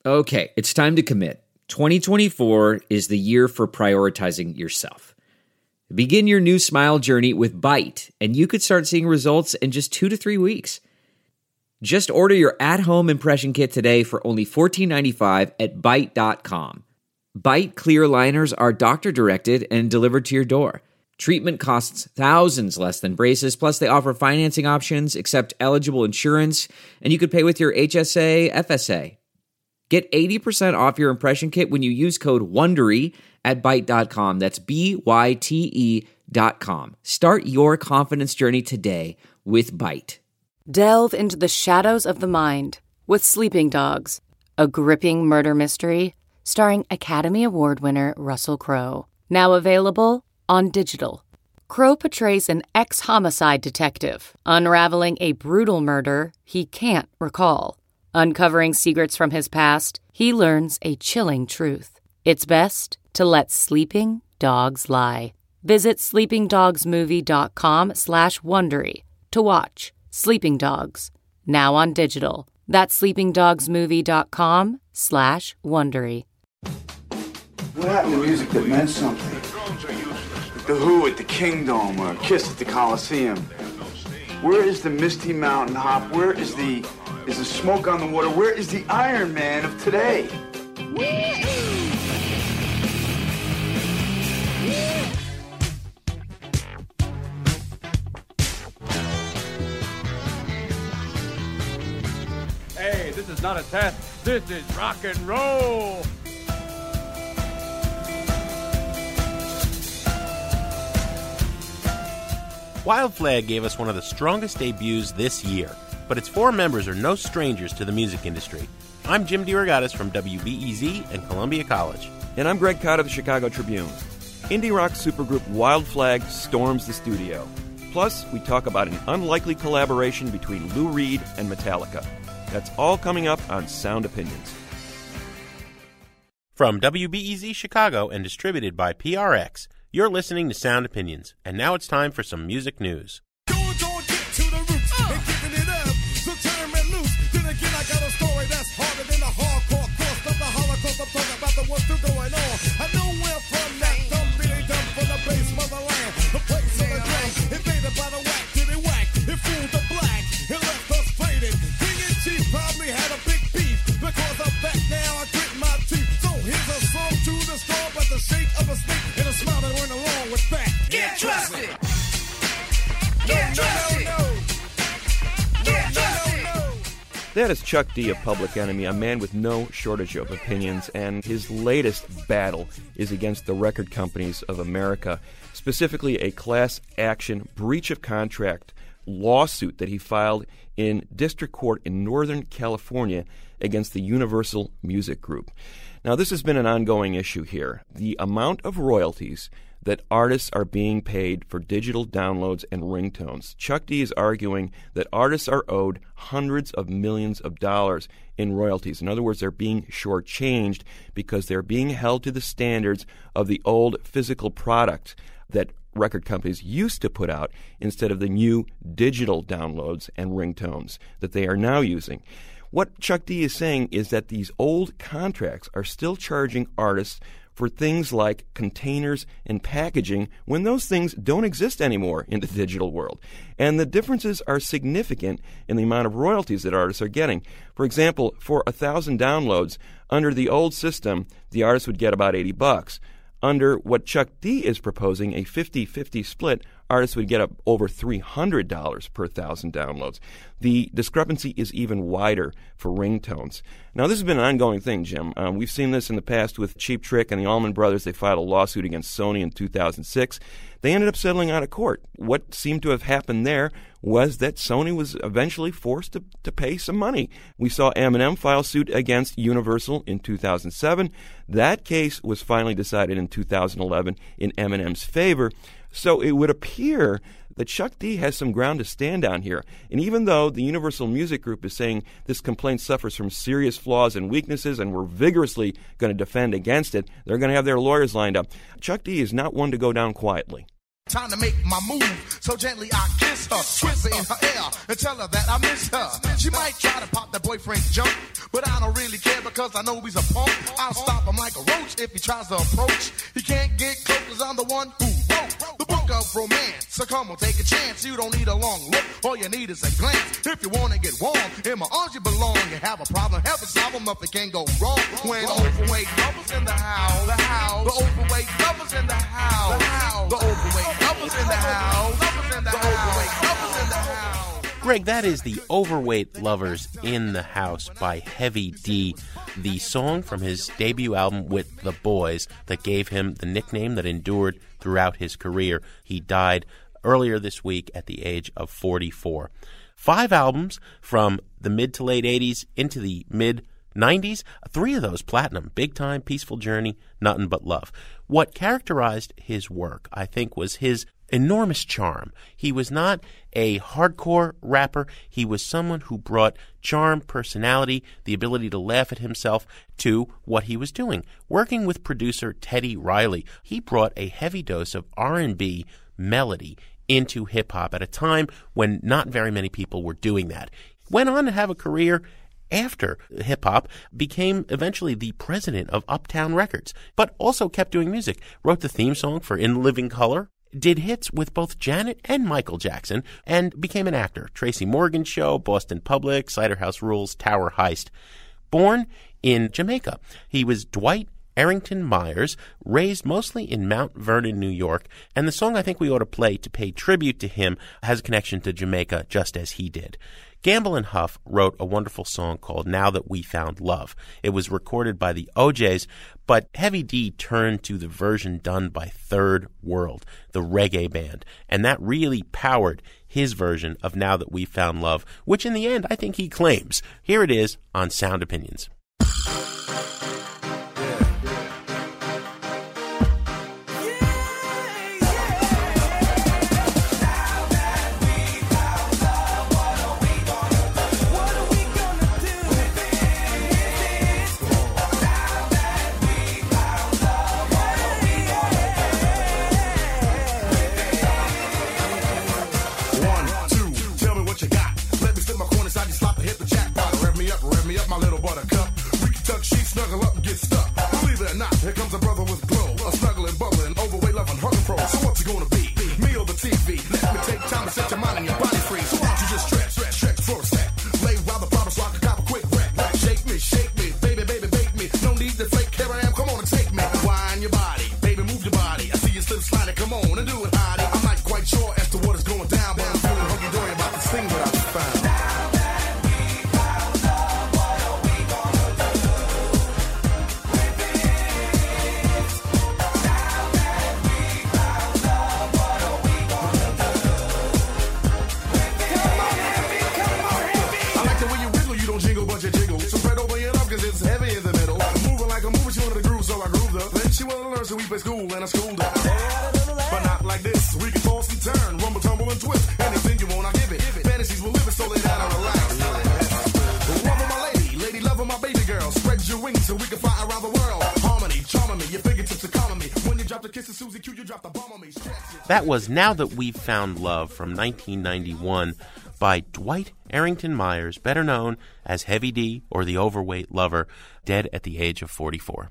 Okay, it's time to commit. 2024 is the year for prioritizing yourself. Begin your new smile journey with Byte, and you could start seeing results in just 2 to 3 weeks. Just order your at-home impression kit today for only $14.95 at Byte.com. Byte clear liners are doctor-directed and delivered to your door. Treatment costs thousands less than braces, plus they offer financing options, accept eligible insurance, and you could pay with your HSA, FSA. Get 80% off your impression kit when you use code WONDERY at Byte.com. That's BYTE.com. Start your confidence journey today with Byte. Delve into the shadows of the mind with Sleeping Dogs, a gripping murder mystery starring Academy Award winner Russell Crowe. Now available on digital. Crowe portrays an ex-homicide detective unraveling a brutal murder he can't recall. Uncovering secrets from his past, he learns a chilling truth. It's best to let sleeping dogs lie. Visit sleepingdogsmovie.com/Wondery to watch Sleeping Dogs, now on digital. That's sleepingdogsmovie.com/Wondery. What happened to music that meant something? The Who at the Kingdom or Kiss at the Coliseum. Where is the Misty Mountain Hop? Where is the Smoke on the Water? Where is the Iron Man of today? Hey, this is not a test. This is rock and roll. Wild Flag gave us one of the strongest debuts this year, but its 4 members are no strangers to the music industry. I'm Jim DeRogatis from WBEZ and Columbia College. And I'm Greg Cott of the Chicago Tribune. Indie rock supergroup Wild Flag storms the studio. Plus, we talk about an unlikely collaboration between Lou Reed and Metallica. That's all coming up on Sound Opinions. From WBEZ Chicago and distributed by PRX, you're listening to Sound Opinions. And now it's time for some music news. That is Chuck D of Public Enemy, a man with no shortage of opinions, and his latest battle is against the record companies of America, specifically a class action breach of contract lawsuit that he filed in district court in Northern California against the Universal Music Group. Now, this has been an ongoing issue here. The amount of royalties that artists are being paid for digital downloads and ringtones. Chuck D is arguing that artists are owed hundreds of millions of dollars in royalties. In other words, they're being shortchanged because they're being held to the standards of the old physical product that record companies used to put out instead of the new digital downloads and ringtones that they are now using. What Chuck D is saying is that these old contracts are still charging artists for things like containers and packaging when those things don't exist anymore in the digital world. And the differences are significant in the amount of royalties that artists are getting. For example, for 1,000 downloads, under the old system, the artist would get about $80. Under what Chuck D is proposing, a 50-50 split, artists would get up over $300 per 1,000 downloads. The discrepancy is even wider for ringtones. Now, this has been an ongoing thing, Jim. We've seen this in the past with Cheap Trick and the Allman Brothers. They filed a lawsuit against Sony in 2006. They ended up settling out of court. What seemed to have happened there was that Sony was eventually forced to pay some money. We saw Eminem file suit against Universal in 2007. That case was finally decided in 2011 in Eminem's favor. So it would appear that Chuck D has some ground to stand on here. And even though the Universal Music Group is saying this complaint suffers from serious flaws and weaknesses and we're vigorously going to defend against it, they're going to have their lawyers lined up. Chuck D is not one to go down quietly. Time to make my move, so gently I kiss her, whisper in her ear, and tell her that I miss her. She might try to pop that boyfriend's junk, but I don't really care because I know he's a punk. I'll stop him like a roach if he tries to approach. He can't get close cause I'm the one who wrote the book of romance. So come on, take a chance, you don't need a long look, all you need is a glance. If you wanna get warm, in my arms you belong. You have a problem, help us solve them, nothing can go wrong. When overweight lovers in the house, the overweight lovers in the house, the overweight lovers in the house, the overweight lovers in the house. Greg, that is the Overweight Lovers in the House by Heavy D, the song from his debut album with The Boys that gave him the nickname that endured throughout his career. He died earlier this week at the age of 44. 5 albums from the mid to late 80s into the mid-90s, 3 of those platinum: Big Time, Peaceful Journey, Nothing But Love. What characterized his work, I think, was his enormous charm. He was not a hardcore rapper. He was someone who brought charm, personality, the ability to laugh at himself to what he was doing. Working with producer Teddy Riley, he brought a heavy dose of R&B melody into hip-hop at a time when not very many people were doing that. Went on to have a career after hip-hop, became eventually the president of Uptown Records, but also kept doing music. Wrote the theme song for In Living Color, did hits with both Janet and Michael Jackson, and became an actor. Tracy Morgan Show, Boston Public, Cider House Rules, Tower Heist. Born in Jamaica, he was Dwight Arrington Myers, raised mostly in Mount Vernon, New York, and the song I think we ought to play to pay tribute to him has a connection to Jamaica just as he did. Gamble and Huff wrote a wonderful song called Now That We Found Love. It was recorded by the OJs, but Heavy D turned to the version done by Third World, the reggae band, and that really powered his version of Now That We Found Love, which in the end I think he claims. Here it is on Sound Opinions. Here comes a brother with glow, a snuggling, bubbling, overweight, loving, hugging pro. So what's it gonna be? Me or the TV? Let me take time to set your mind and your body free. So why don't you just stretch for a sec? Lay while the problems rock a cop a quick wreck. Shake me, baby, bake me. No need to fake, here I am, come on and take me. Wind your body, baby, move your body. I see you slip sliding, come on and do it, hottie. I'm not quite sure as to what is going down, but I'm feeling hunky-dory about this thing that I just found. She wanna learn, so we play school and I schooled her. But not like this. We can toss and turn, rumble, tumble, and twist. Anything you want, I give it. Fantasies will live it, so lay down and relax. Love of my lady, love of my baby girl. Spread your wings so we can fly around the world. Harmony, charming me, your fingertips are calming me. When you drop the kiss of Susie Q, you drop the bomb on me. That was Now That We've Found Love from 1991 by Dwight Arrington Myers, better known as Heavy D or the Overweight Lover, dead at the age of 44.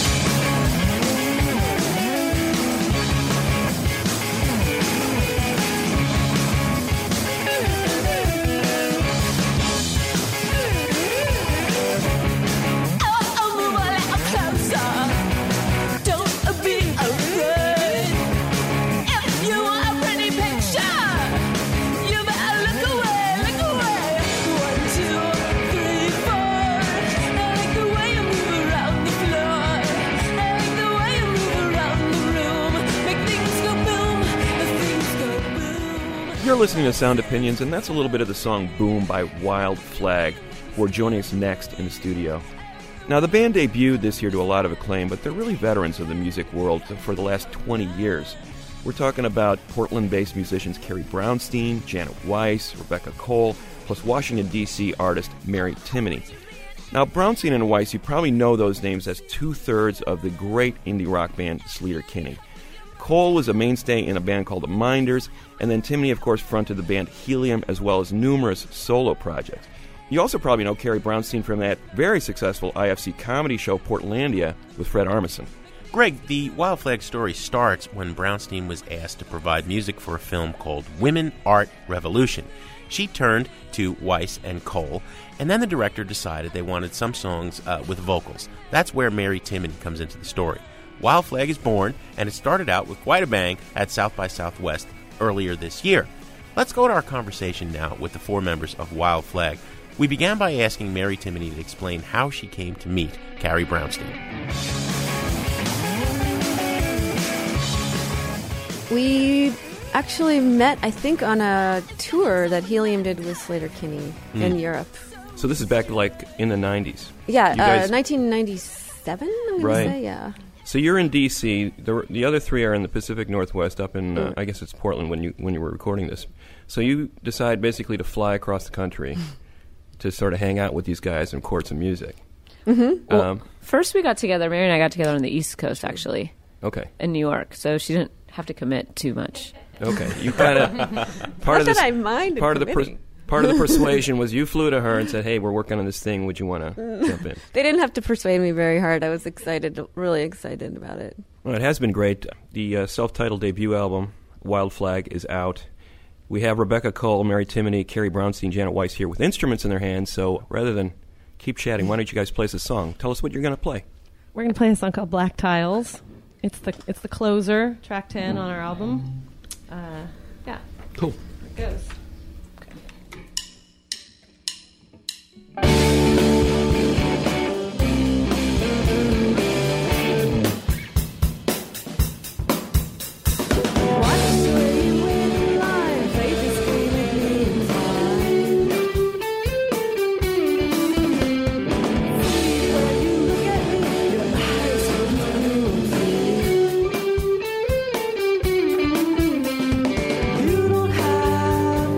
You're listening to Sound Opinions, and that's a little bit of the song Boom by Wild Flag, who are joining us next in the studio. Now, the band debuted this year to a lot of acclaim, but they're really veterans of the music world for the last 20 years. We're talking about Portland-based musicians Carrie Brownstein, Janet Weiss, Rebecca Cole, plus Washington, D.C. artist Mary Timony. Now, Brownstein and Weiss, you probably know those names as two-thirds of the great indie rock band Sleater-Kinney. Cole was a mainstay in a band called the Minders, and then Timony, of course, fronted the band Helium, as well as numerous solo projects. You also probably know Carrie Brownstein from that very successful IFC comedy show, Portlandia, with Fred Armisen. Greg, the Wild Flag story starts when Brownstein was asked to provide music for a film called Women, Art, Revolution. She turned to Weiss and Cole, and then the director decided they wanted some songs with vocals. That's where Mary Timony comes into the story. Wild Flag is born, and it started out with quite a bang at South by Southwest earlier this year. Let's go to our conversation now with the 4 members of Wild Flag. We began by asking Mary Timony to explain how she came to meet Carrie Brownstein. We actually met, I think, on a tour that Helium did with Sleater-Kinney in Europe. So this is back like in the 90s. Yeah, You guys- 1997, I'm going Right. to say, yeah. So you're in D.C. The other 3 are in the Pacific Northwest, up in I guess it's Portland when you were recording this. So you decide basically to fly across the country to sort of hang out with these guys and record some music. Well, first we got together, Mary and I got together on the East Coast, actually, Okay. in New York, so she didn't have to commit too much. Okay. You kind of part Not of this that I mind part of the committing. part of the persuasion was you flew to her and said, "Hey, we're working on this thing. Would you want to jump in?" They didn't have to persuade me very hard. I was excited, really excited about it. Well, it has been great. The self-titled debut album, Wild Flag, is out. We have Rebecca Cole, Mary Timony, Carrie Brownstein, Janet Weiss here with instruments in their hands. So rather than keep chatting, why don't you guys play us a song? Tell us what you're going to play. We're going to play a song called Black Tiles. It's the closer, track 10 on our album. Yeah. Cool. Here it goes. You don't have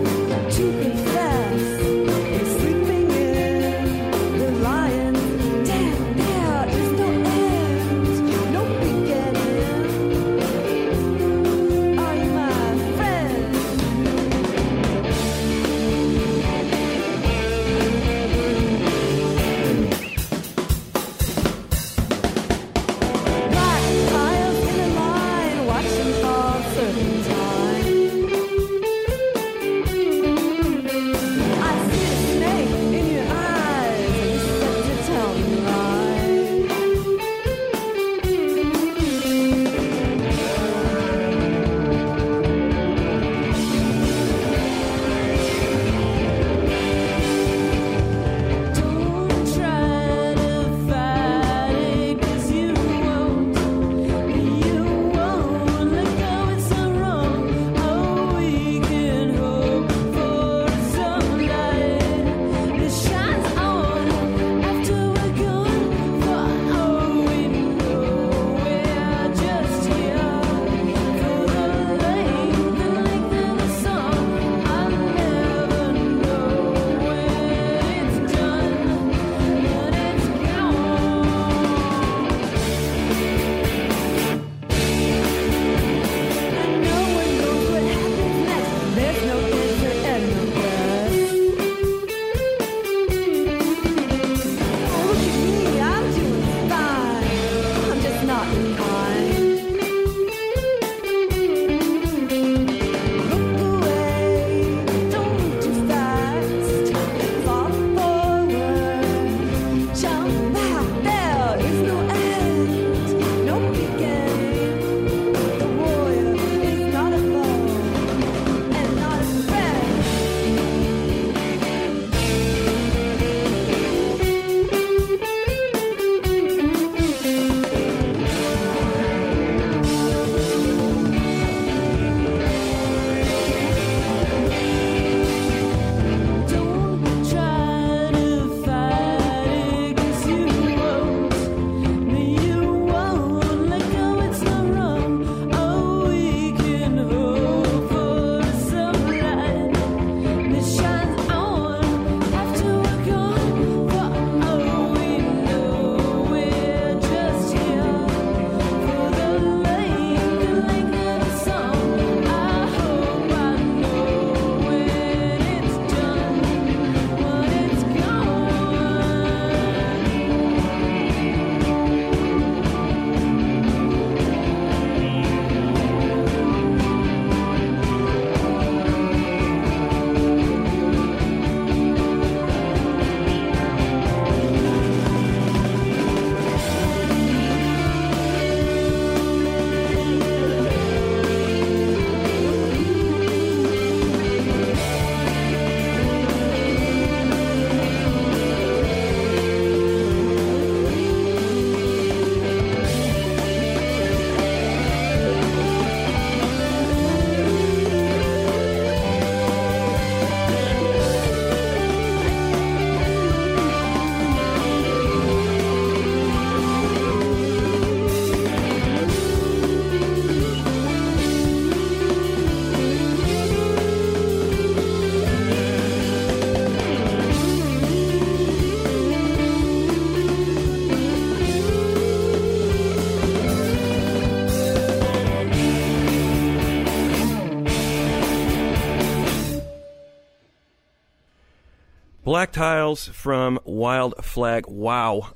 Black Tiles from Wild Flag. Wow.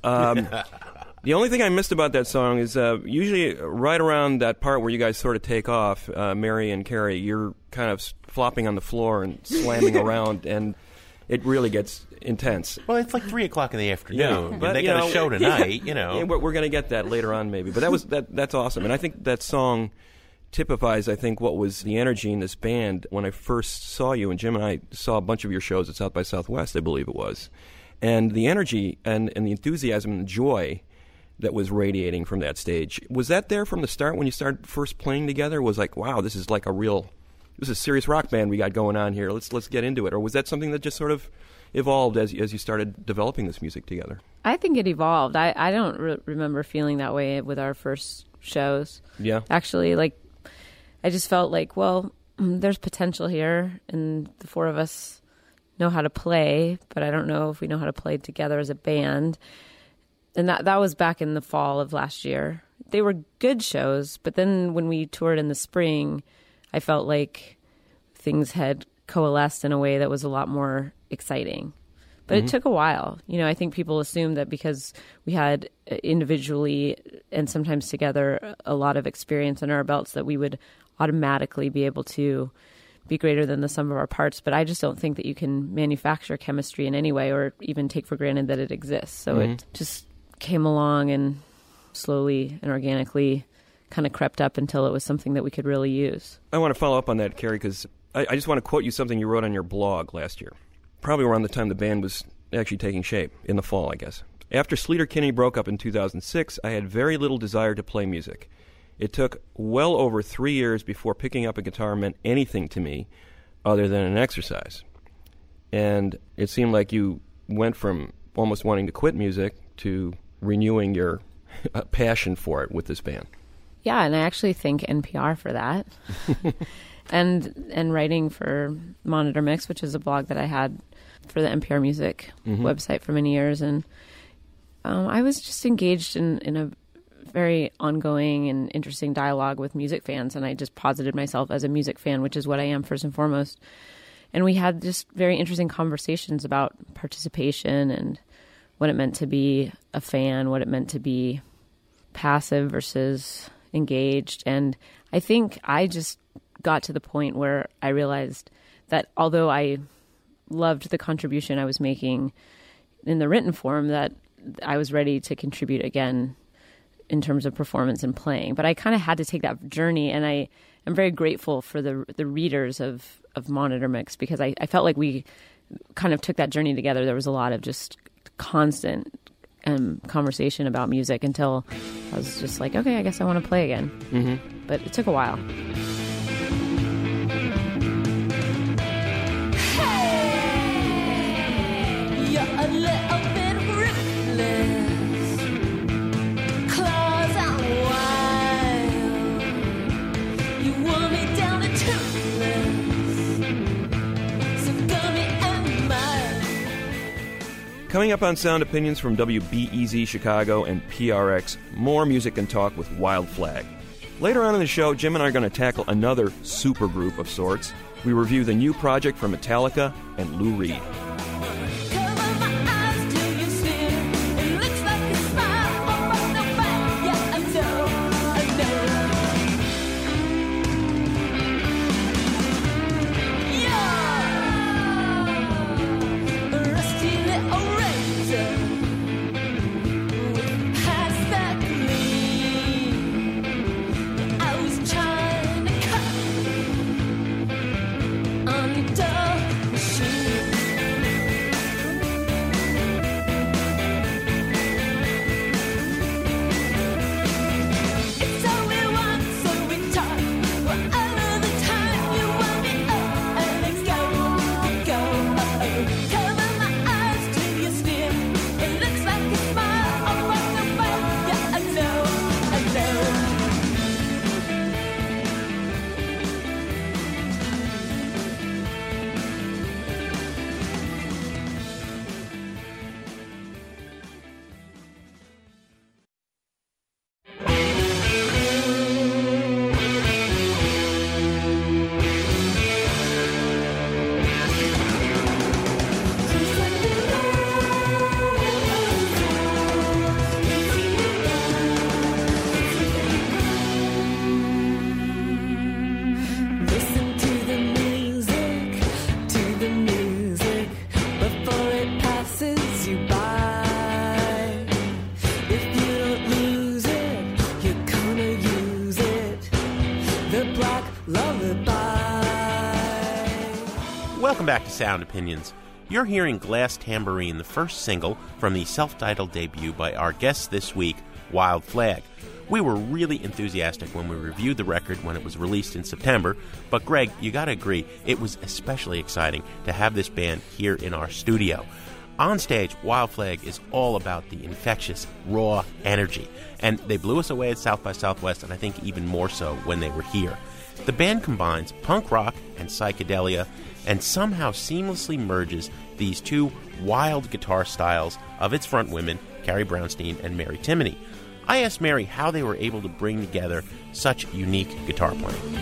The only thing I missed about that song is usually right around that part where you guys sort of take off, Mary and Carrie, you're kind of flopping on the floor and slamming around, and it really gets intense. Well, it's like 3 o'clock in the afternoon. Yeah, but, they got a show tonight, Yeah, we're going to get that later on, maybe. But that's awesome. And I think that song typifies, I think, what was the energy in this band when I first saw you. And Jim and I saw a bunch of your shows at South by Southwest, I believe it was. And the energy and the enthusiasm and the joy that was radiating from that stage. Was that there from the start when you started first playing together? Was like, wow, this is like this is a serious rock band we got going on here. Let's get into it. Or was that something that just sort of evolved as you started developing this music together? I think it evolved. I don't remember feeling that way with our first shows. Yeah. Actually, like, I just felt like, well, there's potential here, and the four of us know how to play, but I don't know if we know how to play together as a band. And that was back in the fall of last year. They were good shows, but then when we toured in the spring, I felt like things had coalesced in a way that was a lot more exciting. But it took a while. You know, I think people assumed that because we had individually and sometimes together a lot of experience in our belts that we would automatically be able to be greater than the sum of our parts. But I just don't think that you can manufacture chemistry in any way or even take for granted that it exists. So it just came along and slowly and organically kind of crept up until it was something that we could really use. I want to follow up on that, Carrie, because I just want to quote you something you wrote on your blog last year, probably around the time the band was actually taking shape, in the fall, I guess. After Sleater-Kinney broke up in 2006, I had very little desire to play music. It took well over 3 years before picking up a guitar meant anything to me other than an exercise. And it seemed like you went from almost wanting to quit music to renewing your passion for it with this band. Yeah, and I actually thank NPR for that. and writing for Monitor Mix, which is a blog that I had for the NPR Music website for many years. And I was just engaged in a very ongoing and interesting dialogue with music fans, and I just posited myself as a music fan, which is what I am first and foremost. And we had just very interesting conversations about participation and what it meant to be a fan, what it meant to be passive versus engaged. And I think I just got to the point where I realized that although I loved the contribution I was making in the written form, that I was ready to contribute again in terms of performance and playing. But I kind of had to take that journey, and I am very grateful for the readers of Monitor Mix, because I felt like we kind of took that journey together. There was a lot of just constant conversation about music until I was just like, okay, I guess I want to play again. But it took a while. Hey, you're a little bit ruthless, claws out wild. You want me down to toothless, so gummy and mild. Coming up on Sound Opinions from WBEZ Chicago and PRX, more music and talk with Wild Flag. Later on in the show, Jim and I are going to tackle another supergroup of sorts. We review the new project from Metallica and Lou Reed. Welcome back to Sound Opinions. You're hearing Glass Tambourine, the first single from the self-titled debut by our guest this week, Wild Flag. We were really enthusiastic when we reviewed the record when it was released in September, but Greg, you gotta agree, it was especially exciting to have this band here in our studio. On stage, Wild Flag is all about the infectious, raw energy, and they blew us away at South by Southwest, and I think even more so when they were here. The band combines punk rock and psychedelia and somehow seamlessly merges these two wild guitar styles of its front women, Carrie Brownstein and Mary Timony. I asked Mary how they were able to bring together such unique guitar playing.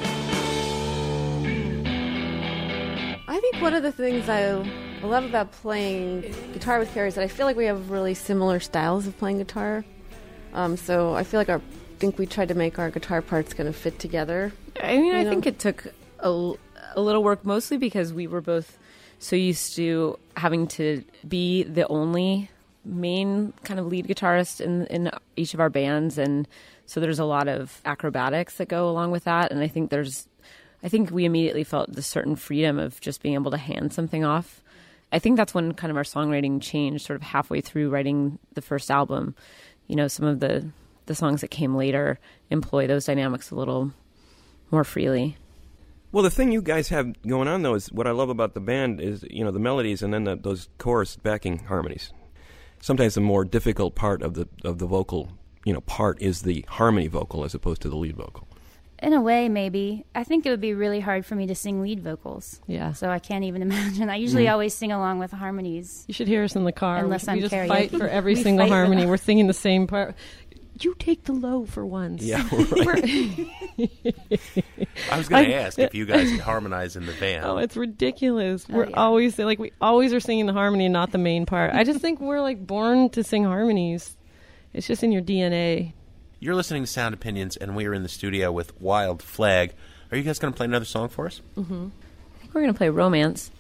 I think one of the things I love about playing guitar with Carrie is that I feel like we have really similar styles of playing guitar. So I feel like I think we tried to make our guitar parts kind of fit together. I mean, I think it took a little work, mostly because we were both so used to having to be the only main kind of lead guitarist in each of our bands, and so there's a lot of acrobatics that go along with that. And I think we immediately felt this certain freedom of just being able to hand something off. I think that's when kind of our songwriting changed, sort of halfway through writing the first album. You know, some of the songs that came later employ those dynamics a little more freely. Well, the thing you guys have going on, though, is what I love about the band is, you know, the melodies and then those chorus backing harmonies. Sometimes the more difficult part of the vocal, you know, part is the harmony vocal as opposed to the lead vocal. In a way, maybe. I think it would be really hard for me to sing lead vocals. Yeah. So I can't even imagine. I usually always sing along with harmonies. You should hear us in the car. Unless we I'm just karaoke. fight for every single harmony. We're singing the same part. You take the low for once. Yeah, right. I was going to ask if you guys could harmonize in the band. Oh, it's ridiculous. We're always like, we always are singing the harmony, not the main part. I just think we're like born to sing harmonies. It's just in your DNA. You're listening to Sound Opinions, and we are in the studio with Wild Flag. Are you guys going to play another song for us? Mm-hmm. I think we're going to play Romance.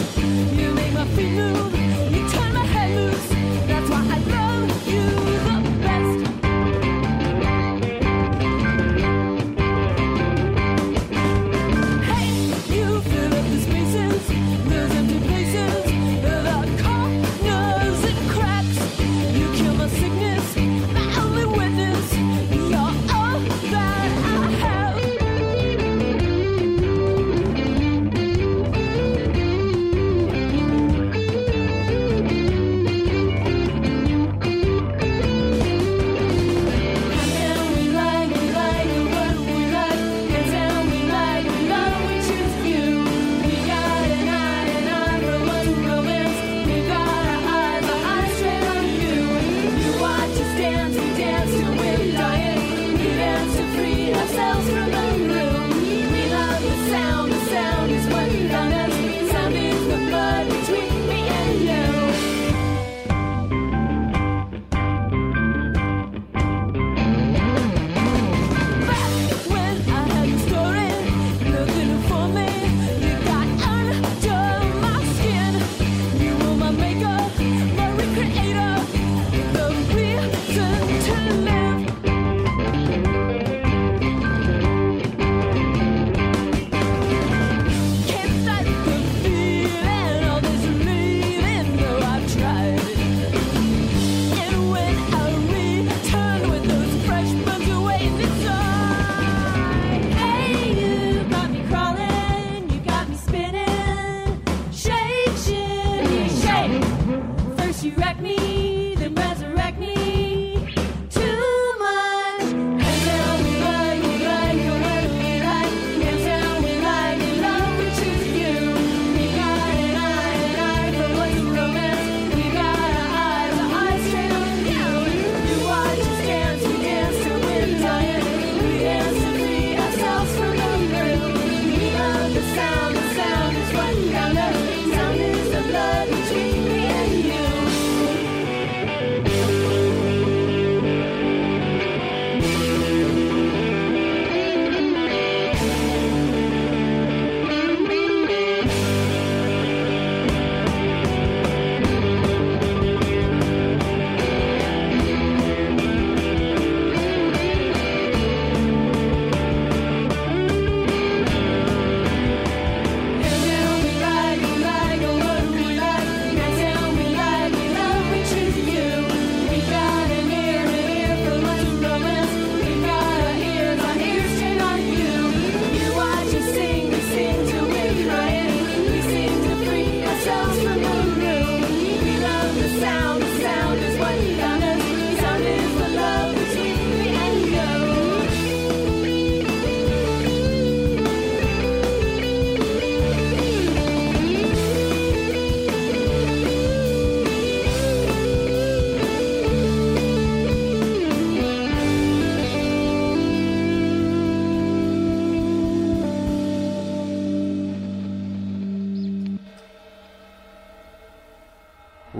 You make my feet move, you turn my head loose. That's why I love you the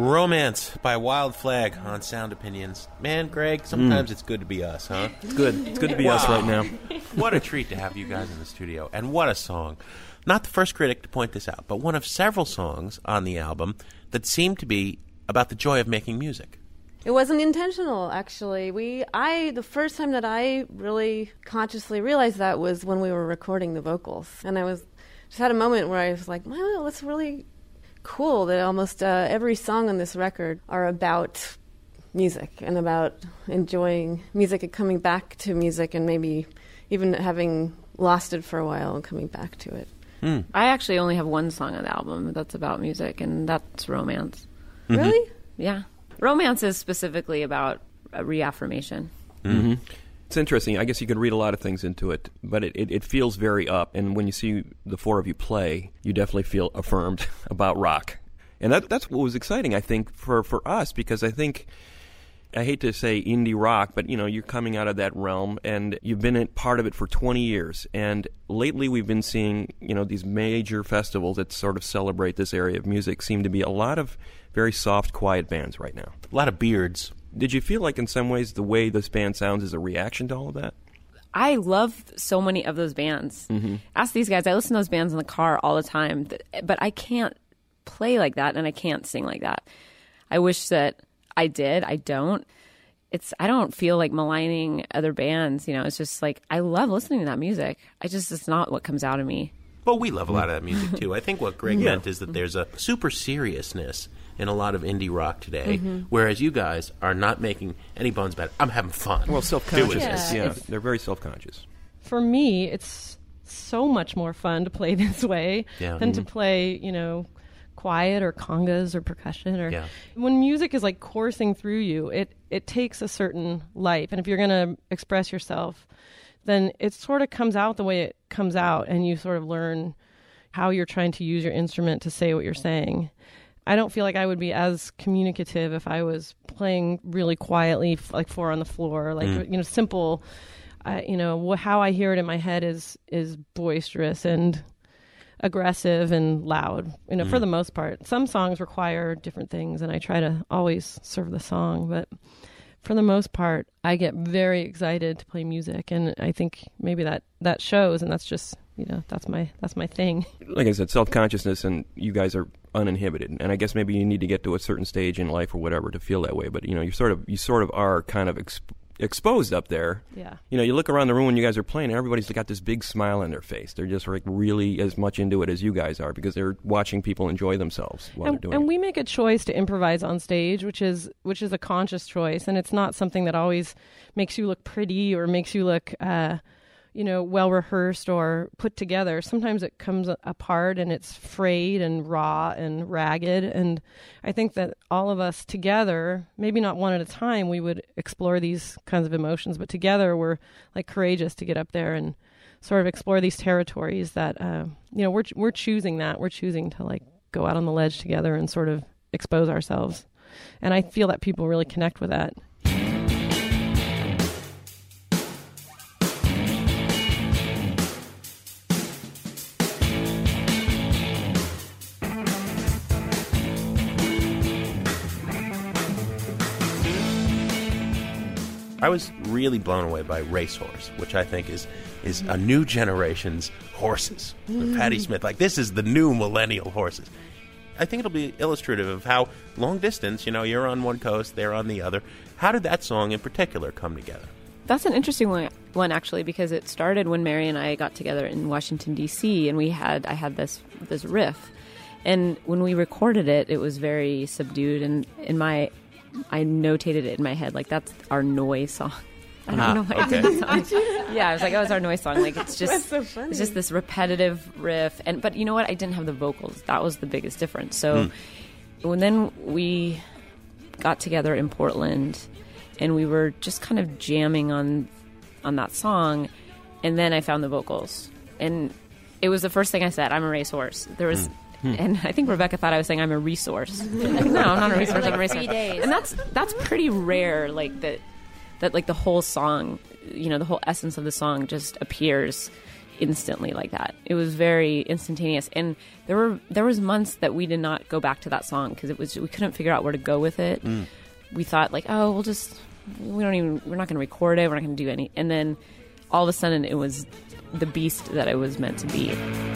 Romance by Wild Flag on Sound Opinions. Man, Greg, sometimes it's good to be us, huh? It's good. It's good to be us right now. What a treat to have you guys in the studio. And what a song. Not the first critic to point this out, but one of several songs on the album that seemed to be about the joy of making music. It wasn't intentional, actually. The first time that I really consciously realized that was when we were recording the vocals. And I just had a moment where I was like, wow, that's really cool that almost every song on this record are about music and about enjoying music and coming back to music and maybe even having lost it for a while and coming back to it. I actually only have one song on the album that's about music, and that's Romance. Mm-hmm. Really? Yeah. Romance is specifically about a reaffirmation. Mm-hmm. It's interesting. I guess you could read a lot of things into it, but it feels very up. And when you see the four of you play, you definitely feel affirmed about rock. And that's what was exciting, I think, for us, because I think, I hate to say indie rock, but, you're coming out of that realm, and you've been part of it for 20 years. And lately we've been seeing, these major festivals that sort of celebrate this area of music seem to be a lot of very soft, quiet bands right now. A lot of beards. Did you feel like in some ways the way this band sounds is a reaction to all of that? I love so many of those bands. Mm-hmm. Ask these guys. I listen to those bands in the car all the time, but I can't play like that and I can't sing like that. I wish that I did. I don't. I don't feel like maligning other bands. It's just like I love listening to that music. It's not what comes out of me. Well, we love a lot of that music, too. I think what Greg meant is that there's a super seriousness in a lot of indie rock today, whereas you guys are not making any bones about it. I'm having fun. Well, self-consciousness. Yeah, they're very self-conscious. For me, it's so much more fun to play this way than to play, quiet or congas or percussion. When music is like coursing through you, it takes a certain life. And if you're going to express yourself, then it sort of comes out the way it comes out, and you sort of learn how you're trying to use your instrument to say what you're saying. I don't feel like I would be as communicative if I was playing really quietly, like Four on the Floor, like simple. How I hear it in my head is boisterous and aggressive and loud. For the most part, some songs require different things, and I try to always serve the song, but for the most part, I get very excited to play music, and I think maybe that shows, and that's just that's my thing. Like I said, self-consciousness, and you guys are uninhibited, and I guess maybe you need to get to a certain stage in life or whatever to feel that way. But you sort of are kind of exposed up there. Yeah. You look around the room when you guys are playing, and everybody's got this big smile on their face. They're just like really as much into it as you guys are because they're watching people enjoy themselves while they're doing it. And we make a choice to improvise on stage, which is a conscious choice, and it's not something that always makes you look pretty or makes you look well rehearsed or put together. Sometimes it comes apart and it's frayed and raw and ragged. And I think that all of us together, maybe not one at a time, we would explore these kinds of emotions, but together we're like courageous to get up there and sort of explore these territories that we're choosing that. We're choosing to like go out on the ledge together and sort of expose ourselves. And I feel that people really connect with that. I was really blown away by Racehorse, which I think is a new generation's horses. With Patti Smith, like this is the new millennial horses. I think it'll be illustrative of how long distance, you're on one coast, they're on the other. How did that song in particular come together? That's an interesting one actually, because it started when Mary and I got together in Washington, D.C., and I had this riff. And when we recorded it, it was very subdued, and I notated it in my head, like, that's our noise song. I don't know why I did that song. Yeah, I was like, oh, it's our noise song. Like, it's just, so funny. It's just this repetitive riff. But you know what? I didn't have the vocals. That was the biggest difference. So when we got together in Portland, and we were just kind of jamming on that song, and then I found the vocals. And it was the first thing I said, I'm a racehorse. There was... And I think Rebecca thought I was saying I'm a resource. No, I'm not a resource. I'm a racehorse. 3 days. And that's pretty rare. Like that like the whole song, the whole essence of the song just appears instantly like that. It was very instantaneous, and there was months that we did not go back to that song because we couldn't figure out where to go with it. We thought like, oh, we're not going to record it, we're not going to do any, and then all of a sudden it was the beast that it was meant to be.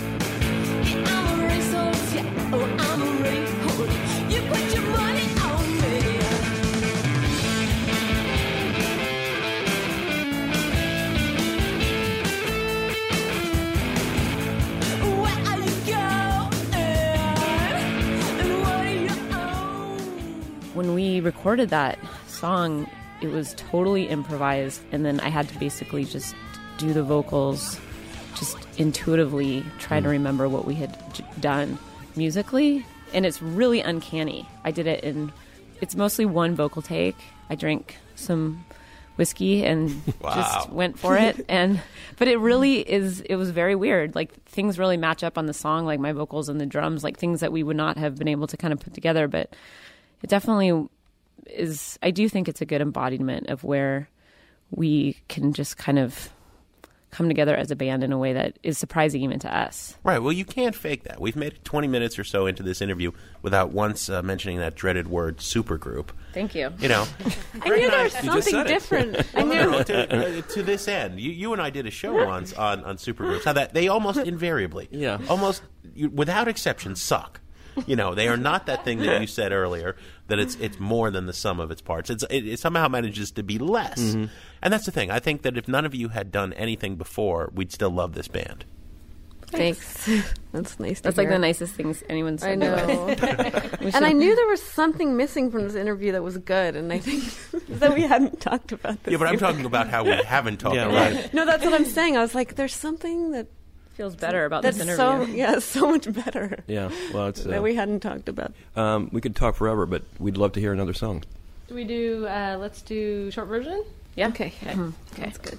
When we recorded that song, it was totally improvised, and then I had to basically just do the vocals, just intuitively try to remember what we had done musically, and it's really uncanny. I did it it's mostly one vocal take. I drank some whiskey and just went for it, but it really it was very weird. Like, things really match up on the song, like my vocals and the drums, like things that we would not have been able to kind of put together, but it definitely is. I do think it's a good embodiment of where we can just kind of come together as a band in a way that is surprising even to us. Right. Well, you can't fake that. We've made it 20 minutes or so into this interview without once mentioning that dreaded word, supergroup. Thank you. You know, I knew there was something different. I knew. To this end, you and I did a show once on supergroups. How that they almost invariably, almost without exception, suck. You know, they are not that thing that you said earlier, that it's more than the sum of its parts. It somehow manages to be less. Mm-hmm. And that's the thing. I think that if none of you had done anything before, we'd still love this band. Thanks. That's nice to That's hear. like the nicest things anyone said. I know. And I knew there was something missing from this interview that was good, and I think that we hadn't talked about this. Yeah, but I'm talking about how we haven't talked about it. No, that's what I'm saying. I was like, there's something that feels better about this interview. So much better. Yeah, well, it's that we hadn't talked about. We could talk forever, but we'd love to hear another song. Do we do? Let's do short version. Yeah. Okay. Okay. That's good.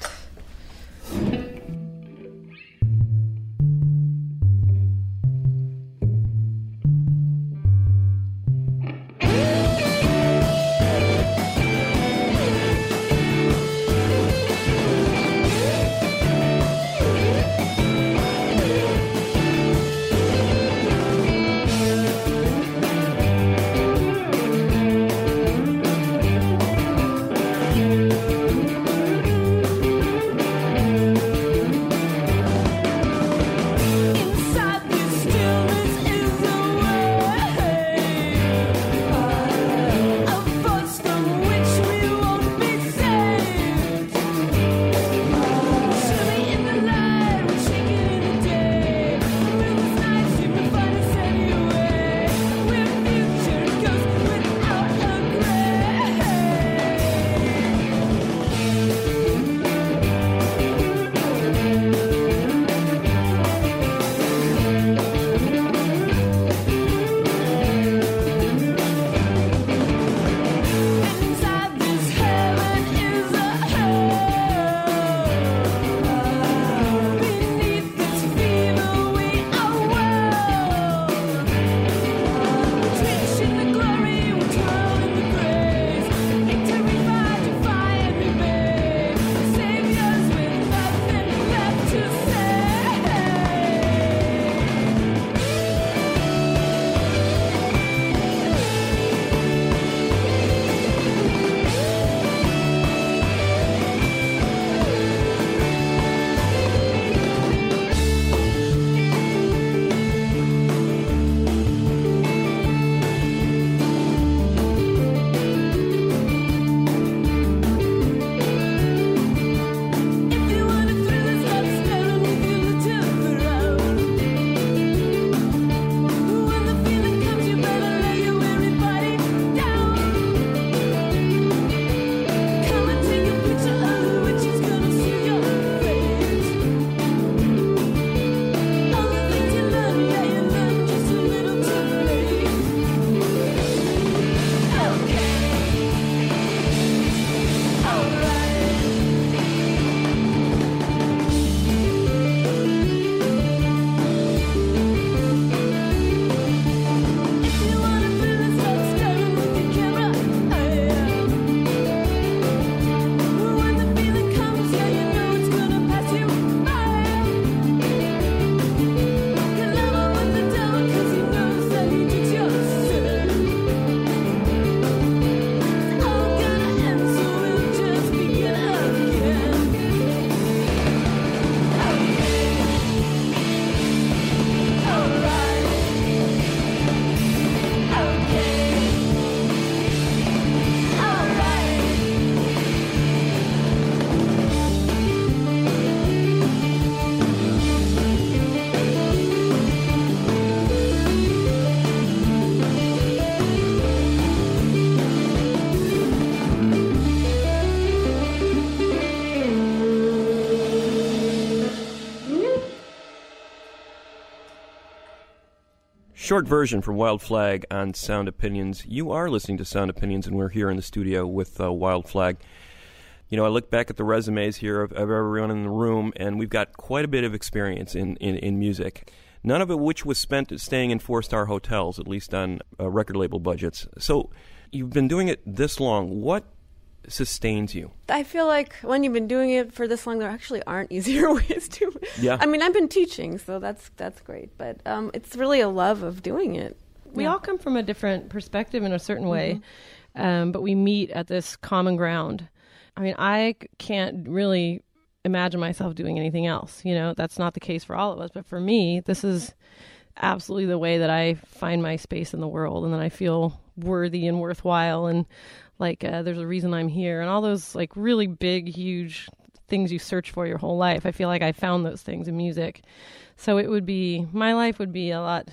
Short version from Wild Flag on Sound Opinions. You are listening to Sound Opinions, and we're here in the studio with Wild Flag. You know, I look back at the resumes here of everyone in the room, and we've got quite a bit of experience in music. None of it which was spent staying in 4-star hotels, at least on record label budgets. So you've been doing it this long. What sustains you? I feel like when you've been doing it for this long, there actually aren't easier ways to. Yeah. I mean, I've been teaching, so that's great. But it's really a love of doing it. We all come from a different perspective in a certain way, but we meet at this common ground. I mean, I can't really imagine myself doing anything else. You know, that's not the case for all of us. But for me, this is absolutely the way that I find my space in the world, and then I feel worthy and worthwhile, and like there's a reason I'm here, and all those like really big, huge things you search for your whole life. I feel like I found those things in music. So my life would be a lot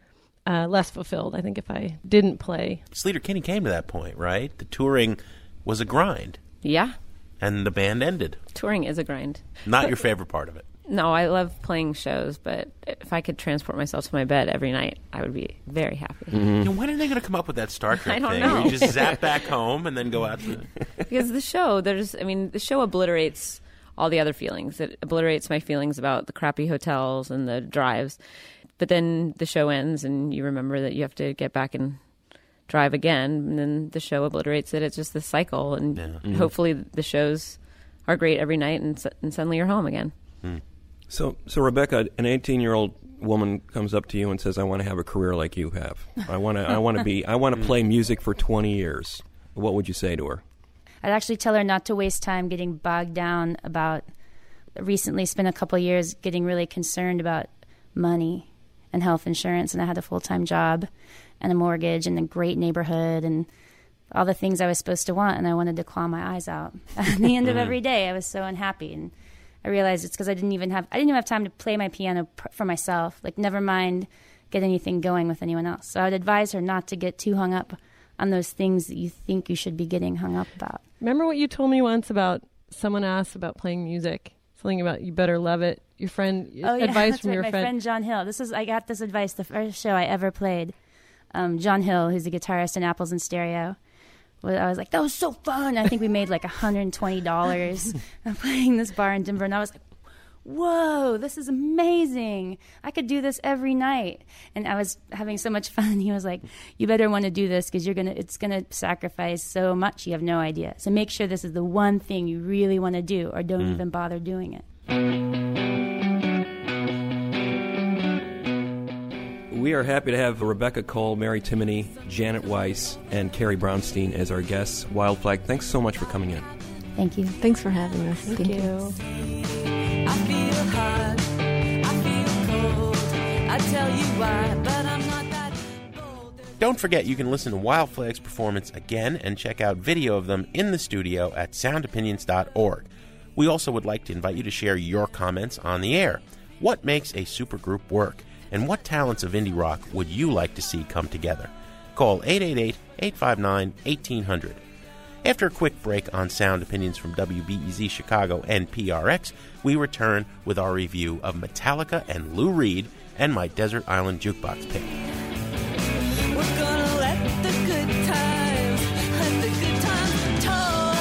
less fulfilled, I think, if I didn't play. Sleater Kinney came to that point, right? The touring was a grind. Yeah. And the band ended. Touring is a grind. Not your favorite part of it. No, I love playing shows, but if I could transport myself to my bed every night, I would be very happy. Mm-hmm. You know, when are they going to come up with that Star Trek I don't thing? know. Where you just zap back home and then go out to... Because the show obliterates all the other feelings. It obliterates my feelings about the crappy hotels and the drives. But then the show ends and you remember that you have to get back and drive again, and then the show obliterates it. It's just this cycle, and hopefully the shows are great every night, and suddenly you're home again. Mm. So Rebecca, an 18-year-old woman comes up to you and says, "I want to have a career like you have. I want to play music for 20 years." What would you say to her? I'd actually tell her not to waste time getting bogged down about. Recently spent a couple of years getting really concerned about money and health insurance, and I had a full-time job and a mortgage and a great neighborhood and all the things I was supposed to want, and I wanted to claw my eyes out. At the end of every day, I was so unhappy, and I realized it's because I didn't even have time to play my piano for myself, like never mind get anything going with anyone else. So I would advise her not to get too hung up on those things that you think you should be getting hung up about. Remember what you told me once about someone asked about playing music? Something about you better love it. Your friend, advice from your my friend John Hill. I got this advice the first show I ever played. John Hill, who's a guitarist in Apples and Stereo. I was like, that was so fun. I think we made like $120 playing this bar in Denver. And I was like, whoa, this is amazing. I could do this every night. And I was having so much fun. He was like, you better want to do this because it's going to sacrifice so much. You have no idea. So make sure this is the one thing you really want to do, or don't even bother doing it. We are happy to have Rebecca Cole, Mary Timoney, Janet Weiss, and Carrie Brownstein as our guests. Wild Flag, thanks so much for coming in. Thank you. Thanks for having us. Thank you. I feel hot, I feel cold. I tell you why, but I'm not that bold. Don't forget you can listen to Wild Flag's performance again and check out video of them in the studio at soundopinions.org. We also would like to invite you to share your comments on the air. What makes a supergroup work? And what talents of indie rock would you like to see come together? Call 888-859-1800. After a quick break on Sound Opinions from WBEZ Chicago and PRX, we return with our review of Metallica and Lou Reed and my Desert Island Jukebox pick. We're gonna let the good times toll.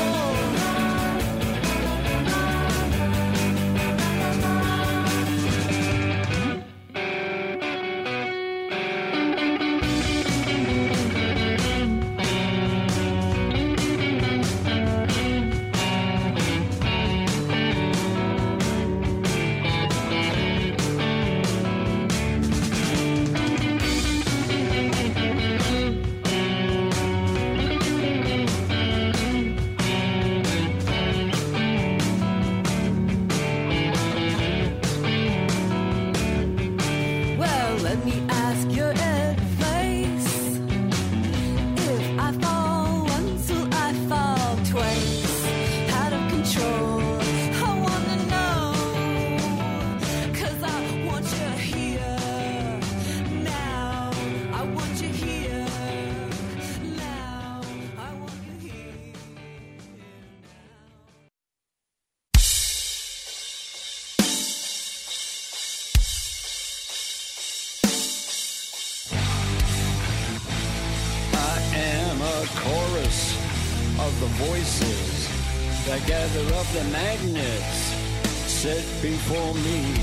a chorus of the voices that gather up the magnets set before me.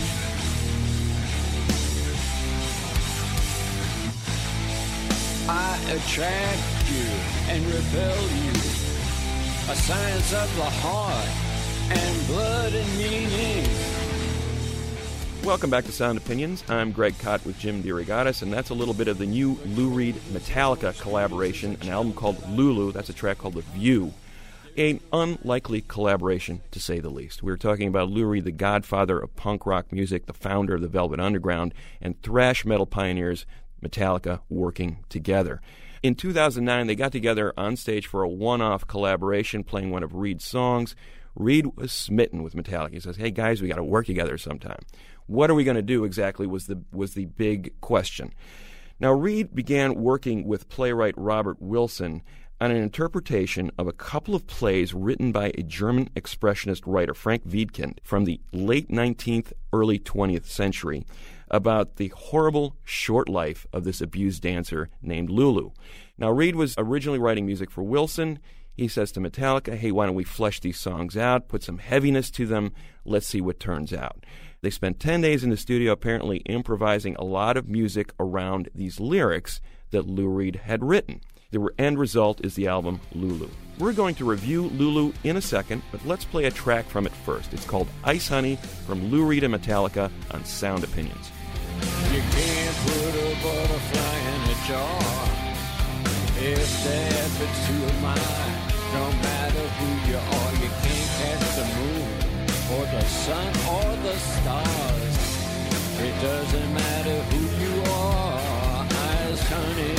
I attract you and repel you, a science of the heart and blood and meaning. Welcome back to Sound Opinions. I'm Greg Kot with Jim DeRogatis, and that's a little bit of the new Lou Reed Metallica collaboration, an album called Lulu. That's a track called The View. An unlikely collaboration, to say the least. We were talking about Lou Reed, the godfather of punk rock music, the founder of the Velvet Underground, and thrash metal pioneers Metallica working together. In 2009, they got together on stage for a one-off collaboration, playing one of Reed's songs. Reed was smitten with Metallica. He says, "Hey guys, we got to work together sometime." What are we going to do exactly was the big question. Now, Reed began working with playwright Robert Wilson on an interpretation of a couple of plays written by a German expressionist writer, Frank Wedekind, from the late 19th, early 20th century, about the horrible short life of this abused dancer named Lulu. Now, Reed was originally writing music for Wilson. He says to Metallica, "Hey, why don't we flesh these songs out, put some heaviness to them, let's see what turns out." They spent 10 days in the studio apparently improvising a lot of music around these lyrics that Lou Reed had written. The end result is the album Lulu. We're going to review Lulu in a second, but let's play a track from it first. It's called Ice Honey from Lou Reed and Metallica on Sound Opinions. You can't put a butterfly in a jar if that happens to a mind. No matter who you are, you can't catch the moon or the sun or the stars. It doesn't matter who you are. Ice honey,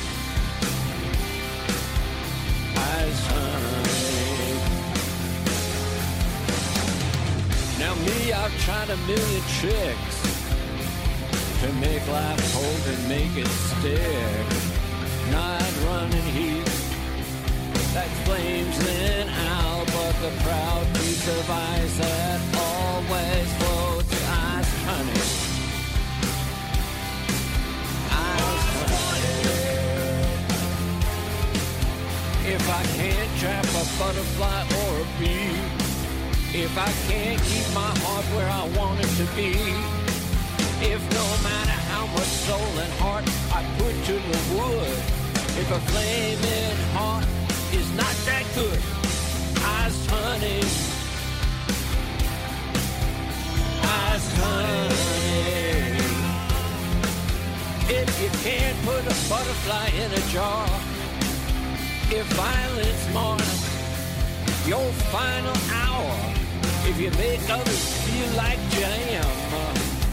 ice honey. Now me, I've tried a million tricks to make life hold and make it stick. Not running heat like flames then out, but the proud piece of ice that always floats. Ice honey, ice honey. If I can't trap a butterfly or a bee, if I can't keep my heart where I want it to be, if no matter how much soul and heart I put to the wood, if a flaming heart is not that good, ice honey, ice honey. If you can't put a butterfly in a jar, if violence marks your final hour, if you make others feel like jam,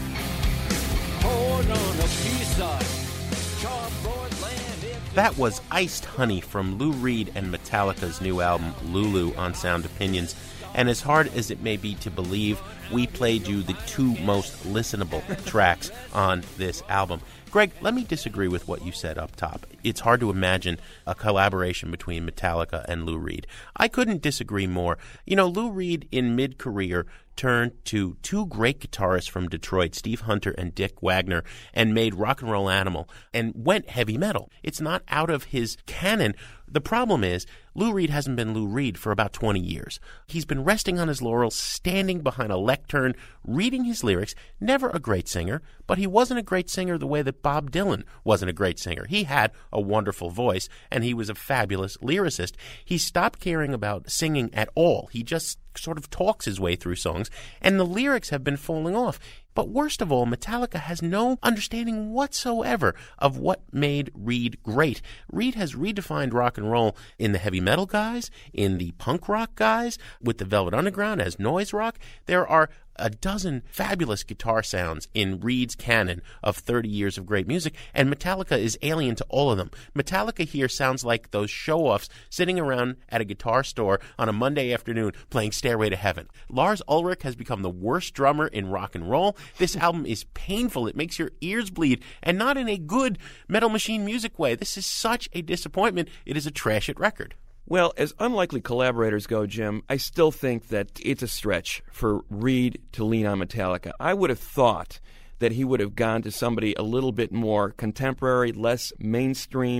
poured on a piece of cardboard land. That was Iced Honey from Lou Reed and Metallica's new album, Lulu, on Sound Opinions. And as hard as it may be to believe, we played you the two most listenable tracks on this album. Greg, let me disagree with what you said up top. It's hard to imagine a collaboration between Metallica and Lou Reed. I couldn't disagree more. You know, Lou Reed in mid-career turned to two great guitarists from Detroit, Steve Hunter and Dick Wagner, and made Rock and Roll Animal and went heavy metal. It's not out of his canon. The problem is, Lou Reed hasn't been Lou Reed for about 20 years. He's been resting on his laurels, standing behind a lectern, reading his lyrics. Never a great singer, but he wasn't a great singer the way that Bob Dylan wasn't a great singer. He had a wonderful voice, and he was a fabulous lyricist. He stopped caring about singing at all. He just sort of talks his way through songs, and the lyrics have been falling off. But worst of all, Metallica has no understanding whatsoever of what made Reed great. Reed has redefined rock and roll in the heavy metal guys, in the punk rock guys, with the Velvet Underground as noise rock. There are a dozen fabulous guitar sounds in Reed's canon of 30 years of great music, and Metallica is alien to all of them. Metallica here sounds like those show-offs sitting around at a guitar store on a Monday afternoon playing Stairway to Heaven. Lars Ulrich has become the worst drummer in rock and roll. This album is painful. It makes your ears bleed, and not in a good Metal Machine music way. This is such a disappointment. It is a trash-it record. Well, as unlikely collaborators go, Jim, I still think that it's a stretch for Reed to lean on Metallica. I would have thought that he would have gone to somebody a little bit more contemporary, less mainstream.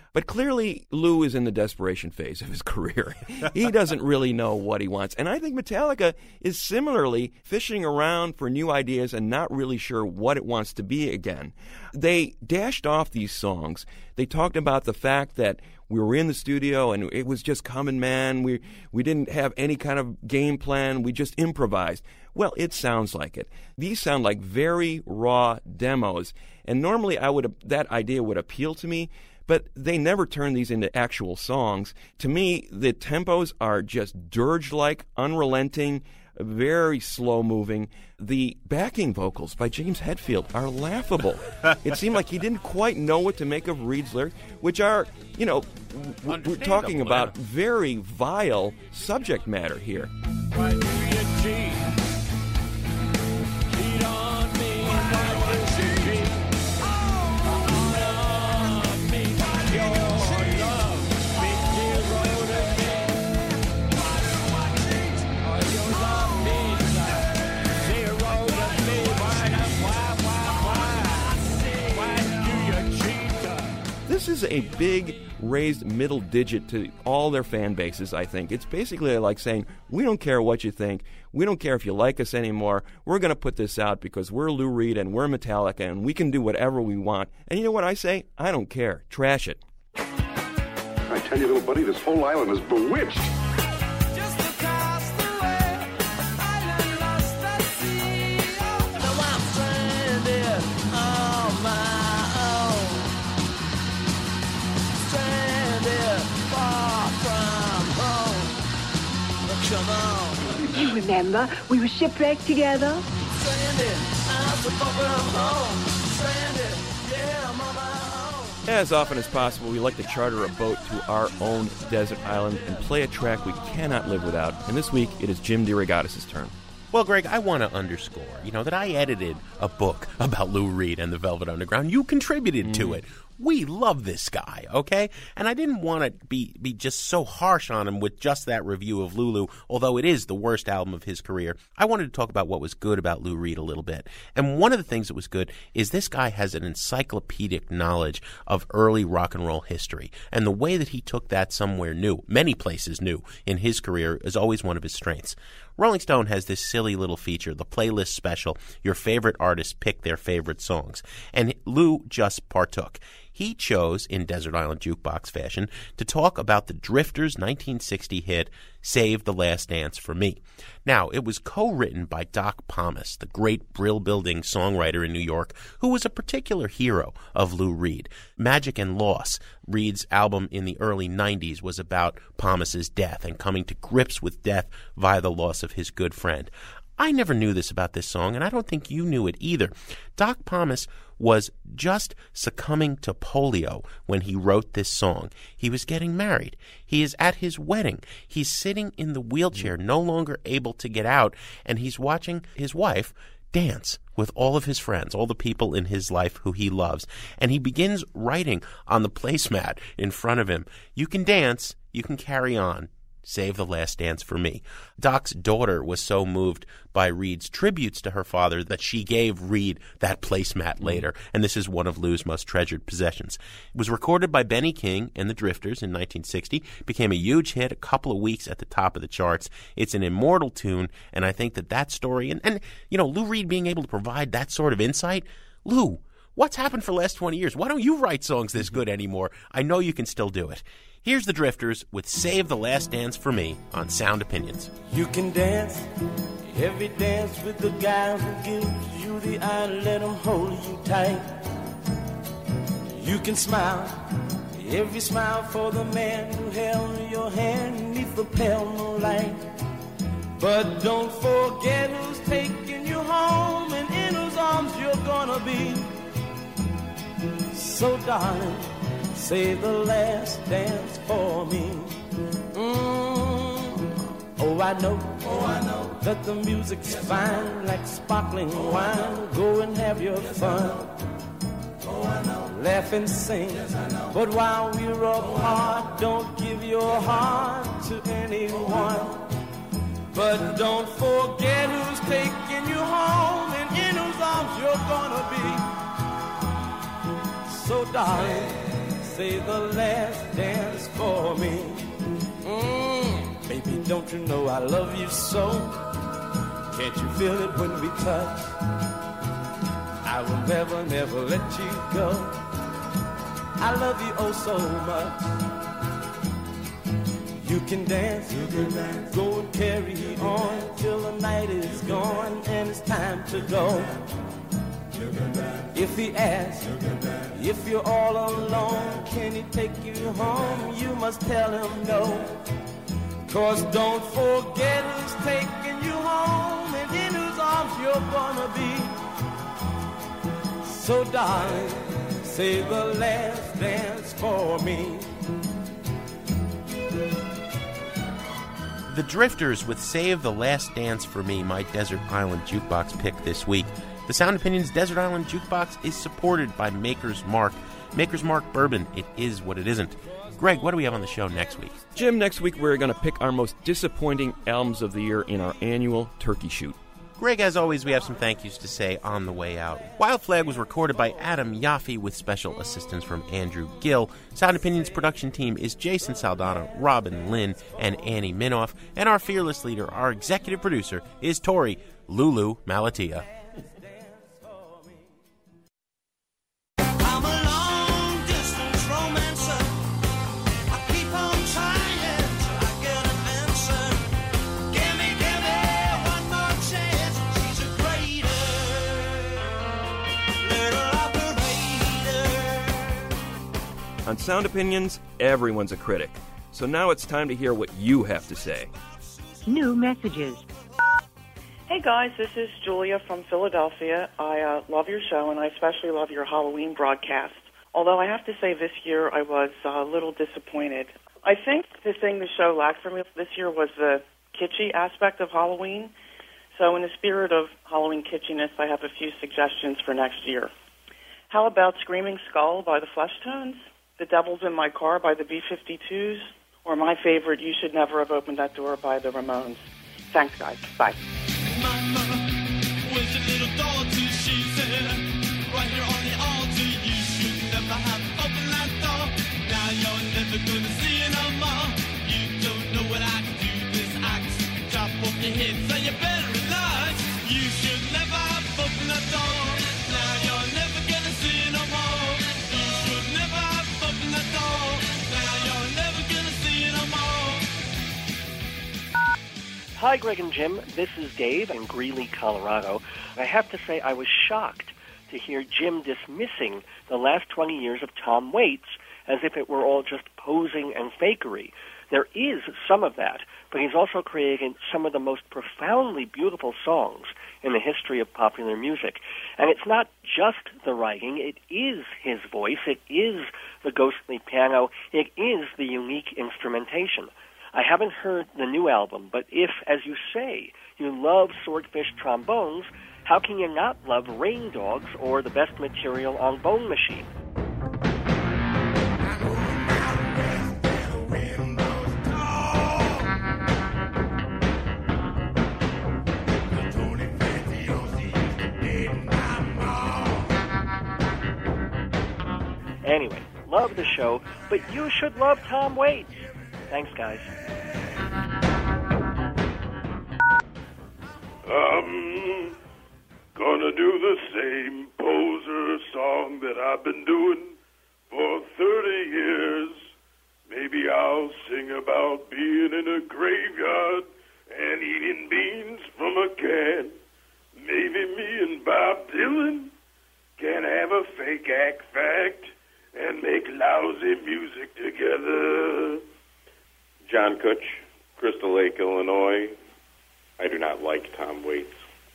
But clearly, Lou is in the desperation phase of his career. He doesn't really know what he wants. And I think Metallica is similarly fishing around for new ideas and not really sure what it wants to be again. They dashed off these songs. They talked about the fact that we were in the studio and it was just coming, man. We didn't have any kind of game plan. We just improvised. Well, it sounds like it. These sound like very raw demos. And normally that idea would appeal to me. But they never turn these into actual songs. To me, the tempos are just dirge-like, unrelenting, very slow-moving. The backing vocals by James Hetfield are laughable. It seemed like he didn't quite know what to make of Reed's lyrics, which are, we're talking about very vile subject matter here. Why do you cheat? Cheat on me. Why do you cheat? This is a big raised middle digit to all their fan bases, I think. It's basically like saying, we don't care what you think. We don't care if you like us anymore. We're going to put this out because we're Lou Reed and we're Metallica and we can do whatever we want. And you know what I say? I don't care. Trash it. I tell you, little buddy, this whole island is bewitched. You remember, we were shipwrecked together. As often as possible, we like to charter a boat to our own desert island and play a track we cannot live without. And this week, it is Jim DeRogatis' turn. Well, Greg, I want to underscore, that I edited a book about Lou Reed and the Velvet Underground. You contributed to it. We love this guy, okay? And I didn't want to be just so harsh on him with just that review of Lulu, although it is the worst album of his career. I wanted to talk about what was good about Lou Reed a little bit. And one of the things that was good is this guy has an encyclopedic knowledge of early rock and roll history. And the way that he took that somewhere new, many places new, in his career is always one of his strengths. Rolling Stone has this silly little feature, the playlist special. Your favorite artists pick their favorite songs. And Lou just partook. He chose, in Desert Island Jukebox fashion, to talk about the Drifters' 1960 hit, Save the Last Dance for Me. Now, it was co-written by Doc Pomus, the great Brill-building songwriter in New York, who was a particular hero of Lou Reed. Magic and Loss, Reed's album in the early 90s, was about Pomus's death and coming to grips with death via the loss of his good friend. I never knew this about this song, and I don't think you knew it either. Doc Pomus was just succumbing to polio when he wrote this song. He was getting married. He is at his wedding. He's sitting in the wheelchair, no longer able to get out, and he's watching his wife dance with all of his friends, all the people in his life who he loves. And he begins writing on the placemat in front of him, "You can dance, you can carry on. Save the Last Dance for Me." Doc's daughter was so moved by Reed's tributes to her father that she gave Reed that placemat later, and this is one of Lou's most treasured possessions. It was recorded by Benny King and the Drifters in 1960, became a huge hit, a couple of weeks at the top of the charts. It's an immortal tune, and I think that story, and Lou Reed being able to provide that sort of insight, Lou, what's happened for the last 20 years? Why don't you write songs this good anymore? I know you can still do it. Here's the Drifters with Save the Last Dance for Me on Sound Opinions. You can dance, every dance with the guy who gives you the eye, let him hold you tight. You can smile, every smile for the man who held your hand neath the pale moonlight. But don't forget who's taking you home and in whose arms you're gonna be. So darling, save the last dance for me. Oh, I know that the music's fine, like sparkling wine. Go and have your fun. Laugh and sing. But while we're apart, don't give your heart to anyone. But don't forget who's taking you home and in whose arms you're gonna be. So darling, say the last dance for me. Baby, don't you know I love you so? Can't you feel it when we touch? I will never, never let you go. I love you oh so much. You can dance, go and carry on till the night is gone and it's time to go. If he asks, if you're all alone, can he take you home? You must tell him no. 'Cause don't forget who's taking you home and in whose arms you're gonna be. So darling, say the last dance for me. The Drifters with Save the Last Dance for Me, my Desert Island Jukebox pick this week. The Sound Opinions Desert Island Jukebox is supported by Maker's Mark. Maker's Mark Bourbon, it is what it isn't. Greg, what do we have on the show next week? Jim, next week we're going to pick our most disappointing albums of the year in our annual Turkey Shoot. Greg, as always, we have some thank yous to say on the way out. Wild Flag was recorded by Adam Yaffe with special assistance from Andrew Gill. Sound Opinions production team is Jason Saldana, Robin Lynn, and Annie Minoff. And our fearless leader, our executive producer, is Tori Lulu Malatia. On Sound Opinions, everyone's a critic. So now it's time to hear what you have to say. New messages. Hey guys, this is Julia from Philadelphia. I love your show, and I especially love your Halloween broadcast. Although I have to say this year I was a little disappointed. I think the thing the show lacked for me this year was the kitschy aspect of Halloween. So in the spirit of Halloween kitschiness, I have a few suggestions for next year. How about Screaming Skull by the Fleshtones? The Devil's in My Car by the B-52s, or my favorite, You Should Never Have Opened That Door by the Ramones. Thanks, guys. Bye. Mama, with a little daughter, she said, right here on the altar, you should never have opened that door. Now you're never gonna see it no more. You don't know what I can do this axe. Chop off your head, so you better relax. You should never have opened that door. Now you're never gonna see it no more. You should never have opened that door. Now you're never gonna see it no more. Hi, Greg and Jim. This is Dave in Greeley, Colorado. I have to say I was shocked to hear Jim dismissing the last 20 years of Tom Waits as if it were all just posing and fakery. There is some of that, but he's also created some of the most profoundly beautiful songs in the history of popular music. And it's not just the writing, it is his voice, it is the ghostly piano, it is the unique instrumentation. I haven't heard the new album, but if, as you say, you love Swordfish trombones, how can you not love Rain Dogs or the best material on Bone Machine? Anyway, love the show, but you should love Tom Waits. Thanks, guys. I'm gonna do the same poser song that I've been doing for 30 years. Maybe I'll sing about being in a graveyard and eating beans from a can. Maybe me and Bob Dylan can have a fake act fact and make lousy music together. John Kutch, Crystal Lake, Illinois. I do not like Tom Waits.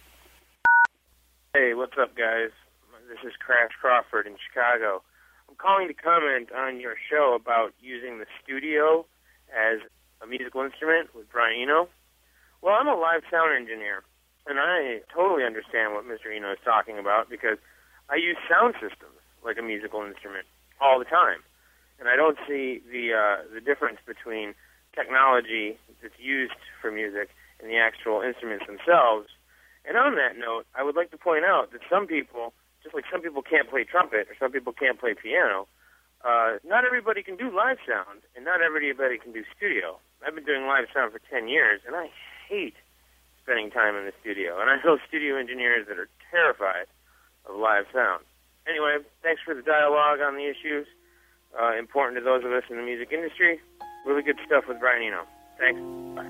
Hey, what's up, guys? This is Crash Crawford in Chicago. I'm calling to comment on your show about using the studio as a musical instrument with Brian Eno. Well, I'm a live sound engineer, and I totally understand what Mr. Eno is talking about because I use sound systems like a musical instrument all the time. And I don't see the difference between technology that's used for music and the actual instruments themselves. And on that note, I would like to point out that some people, just like some people can't play trumpet or some people can't play piano, not everybody can do live sound, and not everybody can do studio. I've been doing live sound for 10 years, and I hate spending time in the studio. And I know studio engineers that are terrified of live sound. Anyway, thanks for the dialogue on the issues. Important to those of us in the music industry. Really good stuff with Brian Eno. Thanks. Bye.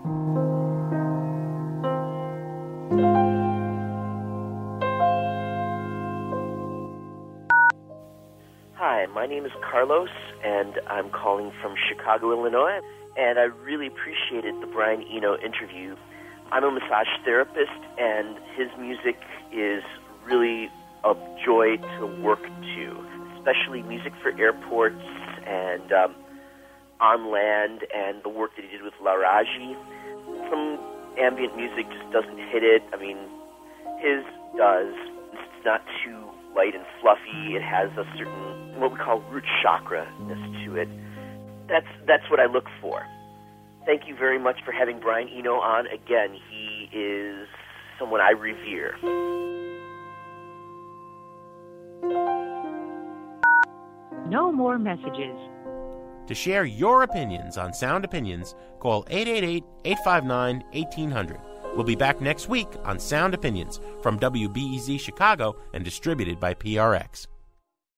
Hi, my name is Carlos, and I'm calling from Chicago, Illinois. And I really appreciated the Brian Eno interview. I'm a massage therapist, and his music is really a joy to work to, especially music for airports and on land, and the work that he did with La Raji. Some ambient music just doesn't hit it. I mean, his does. It's not too light and fluffy. It has a certain, what we call root chakra-ness to it. That's what I look for. Thank you very much for having Brian Eno on. Again, he is someone I revere. No more messages. To share your opinions on Sound Opinions, call 888-859-1800. We'll be back next week on Sound Opinions from WBEZ Chicago and distributed by PRX.